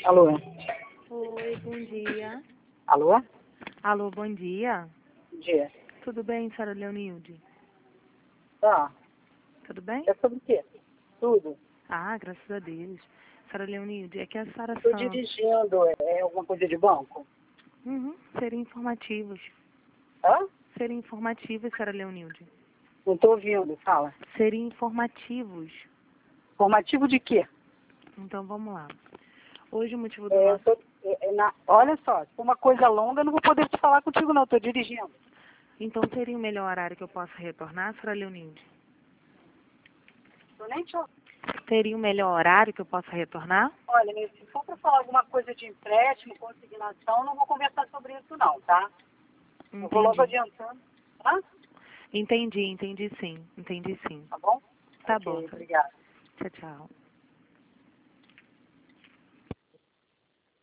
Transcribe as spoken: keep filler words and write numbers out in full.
Alô? Oi, bom dia. Alô? Alô, bom dia. Bom dia. Tudo bem, senhora Leonilde? Tá. Tudo bem? É sobre o quê? Tudo. Ah, graças a Deus. Senhora Leonilde, é que a Sara Estou Santos. dirigindo. É alguma coisa de banco? Uhum, serem informativos. Hã? Serem informativos, senhora Leonilde. Não estou ouvindo. Fala. Serem informativos. Formativo de quê? Então, vamos lá. Hoje o motivo do É, eu nosso... tô, é, é na, olha só, se for uma coisa longa, eu não vou poder te falar contigo não. Estou dirigindo. Então, seria o melhor horário que eu possa retornar, senhora Leonilde? Eu nem te ouvi. Teria o melhor horário que eu possa retornar? Olha, meu, se for para falar alguma coisa de empréstimo, consignação, não vou conversar sobre isso não, tá? Eu vou logo Entendi. adiantando. Tá? Entendi, entendi sim. Entendi sim. Tá bom? Tá bom, Ok, senhora. obrigada. Tchau, tchau.